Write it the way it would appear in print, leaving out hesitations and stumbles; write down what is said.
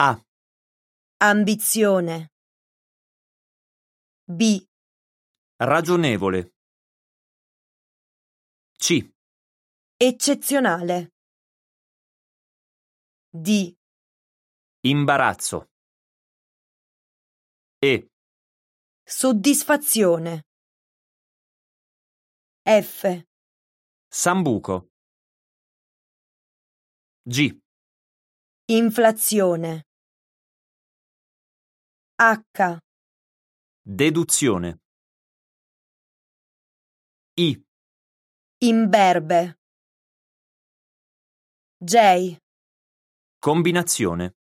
A. Ambizione. B. Ragionevole. C. Eccezionale. D. Imbarazzo. E. Soddisfazione. F. Sambuco. G. Inflazione. H. Deduzione. I. Imberbe. J. Combinazione.